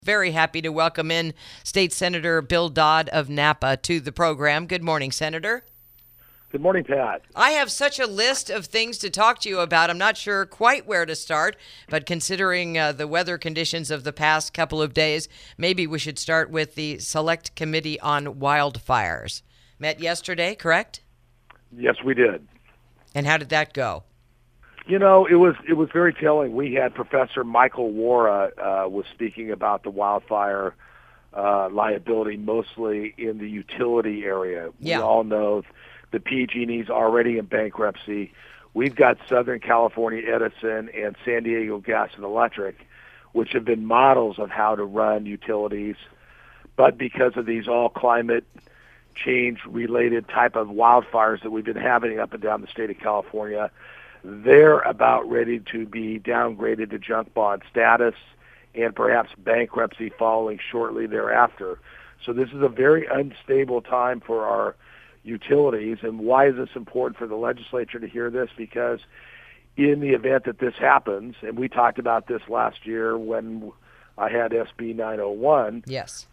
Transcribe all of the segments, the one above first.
Very happy to welcome in State Senator Bill Dodd of Napa to the program. Good morning, Senator. Good morning, Pat. I have such a list of things to talk to you about. I'm not sure quite where to start, but considering the weather conditions of the past couple of days, maybe we should start with the Select Committee on Wildfires. Met yesterday, correct? Yes, we did. And how did that go? You know, it was very telling. We had Professor Michael Wara was speaking about the wildfire liability, mostly in the utility area. Yeah. We all know the PG&E's already in bankruptcy. We've got Southern California Edison and San Diego Gas and Electric, which have been models of how to run utilities. But because of these all climate change-related type of wildfires that we've been having up and down the state of California, they're about ready to be downgraded to junk bond status and perhaps bankruptcy following shortly thereafter. So this is a very unstable time for our utilities. And why is this important for the legislature to hear this? Because in the event that this happens, and we talked about this last year when I had SB 901, Yes.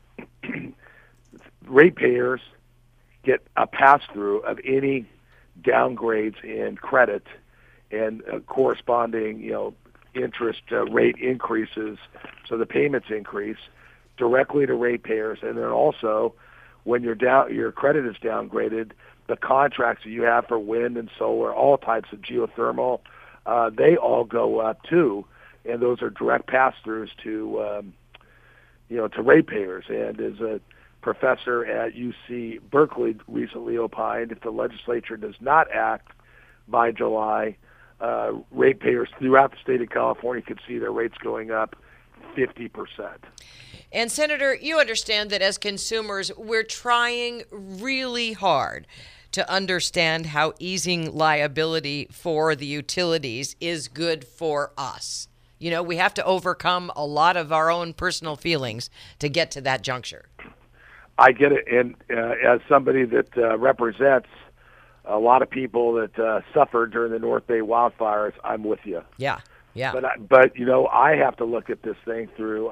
ratepayers get a pass-through of any downgrades in credit and corresponding, interest rate increases, so the payments increase directly to ratepayers. And then also, when your credit is downgraded, the contracts that you have for wind and solar, all types of geothermal, they all go up too, and those are direct pass-throughs to ratepayers. And as a professor at UC Berkeley recently opined, if the legislature does not act by July, ratepayers throughout the state of California could see their rates going up 50%. And Senator, you understand that as consumers, we're trying really hard to understand how easing liability for the utilities is good for us. You know, we have to overcome a lot of our own personal feelings to get to that juncture. I get it. And as somebody that represents a lot of people that suffered during the North Bay wildfires, I'm with you. Yeah. But I have to look at this thing through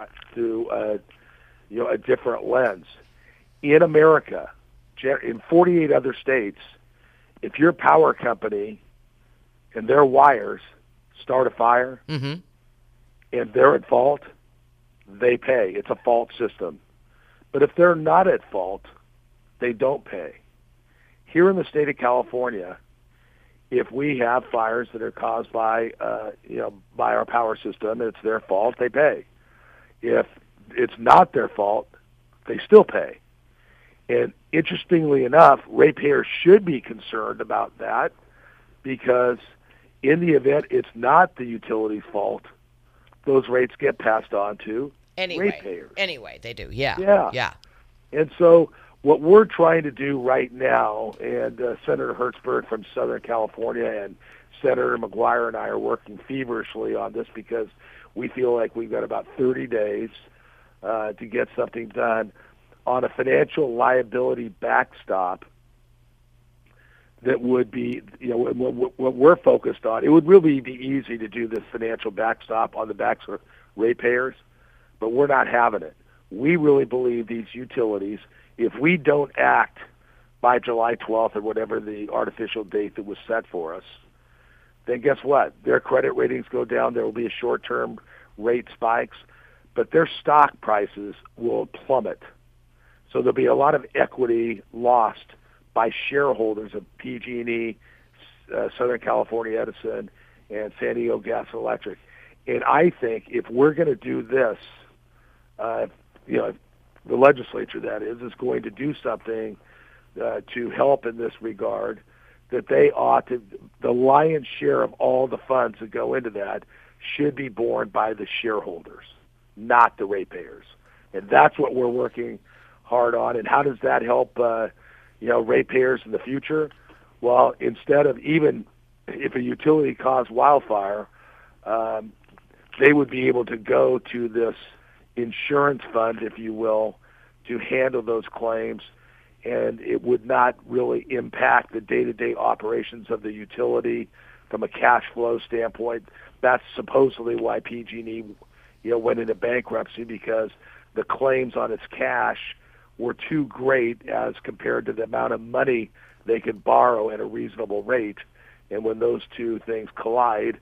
a different lens. In America, in 48 other states, if your power company and their wires start a fire and they're at fault, they pay. It's a fault system. But if they're not at fault, they don't pay. Here in the state of California, if we have fires that are caused by our power system and it's their fault, they pay. If it's not their fault, they still pay. And interestingly enough, ratepayers should be concerned about that, because in the event it's not the utility's fault, those rates get passed on to ratepayers. Anyway, they do. Yeah. And so what we're trying to do right now, and Senator Hertzberg from Southern California and Senator McGuire and I are working feverishly on this, because we feel like we've got about 30 days to get something done on a financial liability backstop that would be, what we're focused on. It would really be easy to do this financial backstop on the backs of ratepayers, but we're not having it. We really believe these utilities, if we don't act by July 12th or whatever the artificial date that was set for us, then guess what? Their credit ratings go down. There will be a short-term rate spikes, but their stock prices will plummet. So there'll be a lot of equity lost by shareholders of PG&E, Southern California Edison, and San Diego Gas and Electric. And I think if we're going to do this, the legislature, that is going to do something to help in this regard, that they ought to, the lion's share of all the funds that go into that should be borne by the shareholders, not the ratepayers. And that's what we're working hard on. And how does that help, ratepayers in the future? Well, instead of, even if a utility caused wildfire, they would be able to go to this insurance fund, if you will, to handle those claims, and it would not really impact the day-to-day operations of the utility from a cash flow standpoint. That's supposedly why PG&E, went into bankruptcy, because the claims on its cash were too great as compared to the amount of money they could borrow at a reasonable rate. And when those two things collide,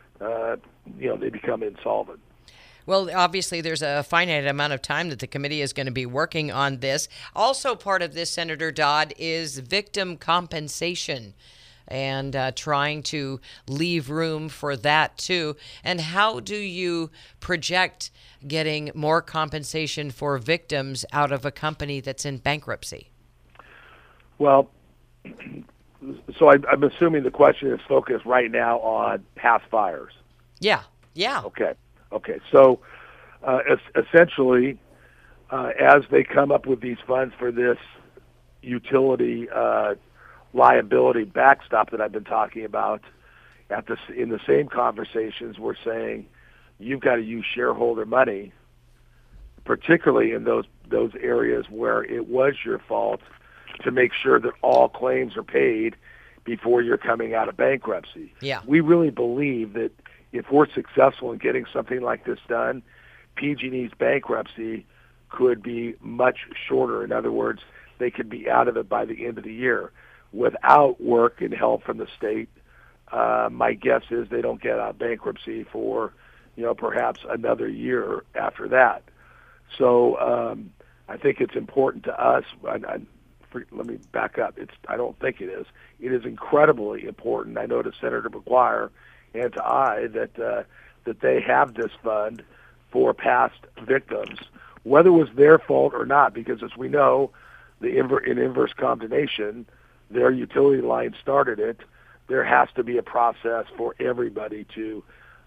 they become insolvent. Well, obviously, there's a finite amount of time that the committee is going to be working on this. Also, part of this, Senator Dodd, is victim compensation and trying to leave room for that, too. And how do you project getting more compensation for victims out of a company that's in bankruptcy? Well, so I'm assuming the question is focused right now on past fires. Yeah. Okay. So essentially, as they come up with these funds for this utility liability backstop that I've been talking about, in the same conversations, we're saying you've got to use shareholder money, particularly in those areas where it was your fault, to make sure that all claims are paid before you're coming out of bankruptcy. Yeah. We really believe that if we're successful in getting something like this done, PG&E's bankruptcy could be much shorter. In other words, they could be out of it by the end of the year without work and help from the state. My guess is they don't get out of bankruptcy for, perhaps another year after that. So I think it's important to us. Let me back up. I don't think it is. It is incredibly important. I know to Senator McGuire and to I that they have this fund for past victims, whether it was their fault or not, because as we know, in inverse condemnation, their utility line started it. There has to be a process for everybody to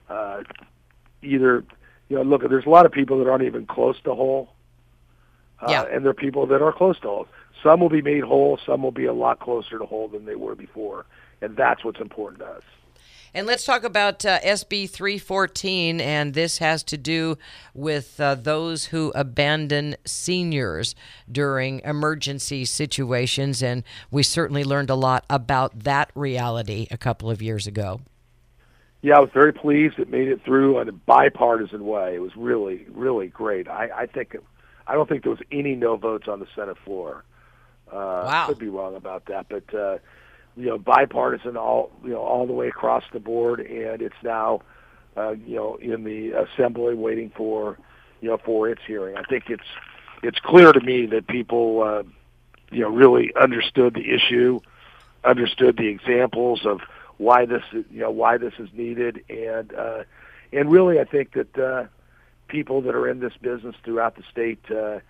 either, look, there's a lot of people that aren't even close to whole, and there are people that are close to whole. Some will be made whole, some will be a lot closer to whole than they were before, and that's what's important to us. And let's talk about SB 314, and this has to do with those who abandon seniors during emergency situations, and we certainly learned a lot about that reality a couple of years ago. Yeah, I was very pleased it made it through in a bipartisan way. It was really, really great. I don't think there was any no votes on the Senate floor. Wow. Could be wrong about that, but bipartisan all the way across the board, and it's now in the Assembly waiting for its hearing. I think it's clear to me that people really understood the issue, understood the examples of why this is needed, and really I think that people that are in this business throughout the state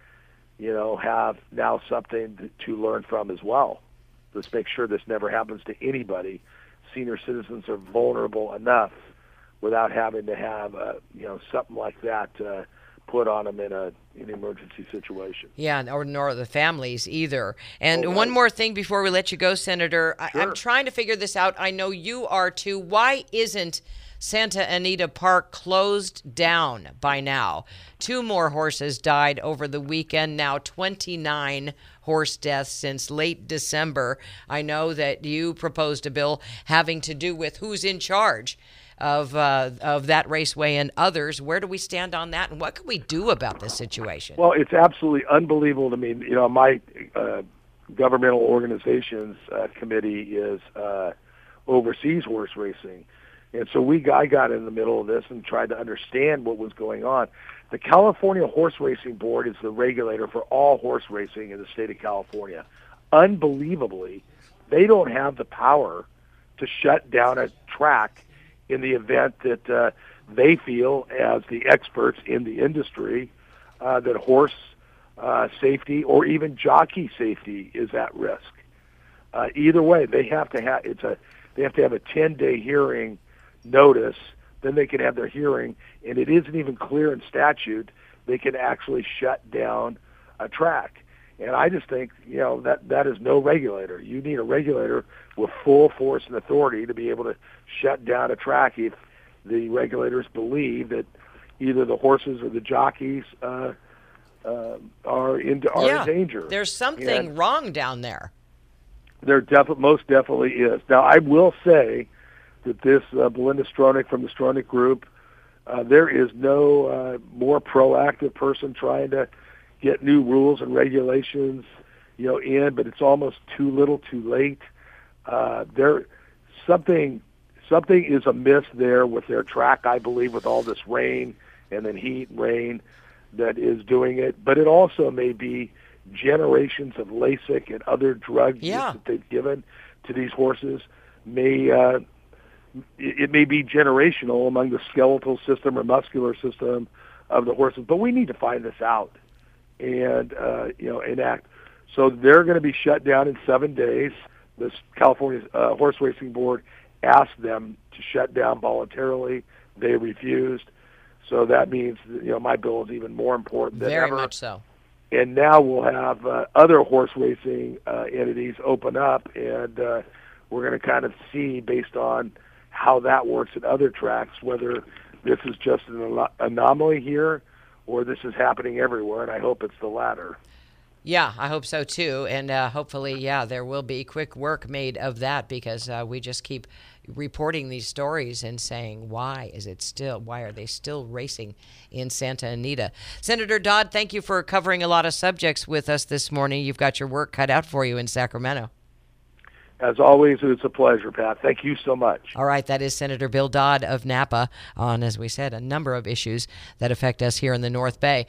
have now something to learn from as well. Let's make sure this never happens to anybody. Senior citizens are vulnerable enough without having to have something like that put on them in an emergency situation. Yeah, nor the families either. And right. One more thing before we let you go, Senator. Sure. I'm trying to figure this out. I know you are too. Why isn't Santa Anita Park closed down by now? 2 more horses died over the weekend. Now 29 horse deaths since late December. I know that you proposed a bill having to do with who's in charge of that raceway and others. Where do we stand on that, and what can we do about this situation? Well, it's absolutely unbelievable to me. My governmental organizations committee is oversees horse racing. And so I got in the middle of this and tried to understand what was going on. The California Horse Racing Board is the regulator for all horse racing in the state of California. Unbelievably, they don't have the power to shut down a track in the event that they feel, as the experts in the industry, that horse safety or even jockey safety is at risk. Either way, they have to have a 10-day hearing notice. Then they can have their hearing, and it isn't even clear in statute they can actually shut down a track. And I just think that is no regulator. You need a regulator with full force and authority to be able to shut down a track if the regulators believe that either the horses or the jockeys are in danger. There's something wrong down there. There most definitely is. Now, I will say that this Belinda Stronach from the Stronach Group There is no more proactive person trying to get new rules and regulations, in, but it's almost too little, too late. Something is amiss there with their track, I believe, with all this rain and then heat and rain that is doing it. But it also may be generations of LASIK and other drugs that they've given to these horses. It may be generational among the skeletal system or muscular system of the horses, but we need to find this out and enact. So they're going to be shut down in 7 days. The California Horse Racing Board asked them to shut down voluntarily. They refused. So that means my bill is even more important than ever. Very much so. And now we'll have other horse racing entities open up, and we're going to kind of see, based on how that works at other tracks, whether this is just an anomaly here or this is happening everywhere, and I hope it's the latter. Yeah, I hope so too, and hopefully, there will be quick work made of that, because we just keep reporting these stories and saying, why are they still racing in Santa Anita? Senator Dodd, thank you for covering a lot of subjects with us this morning. You've got your work cut out for you in Sacramento. As always, it's a pleasure, Pat. Thank you so much. All right, that is Senator Bill Dodd of Napa on, as we said, a number of issues that affect us here in the North Bay.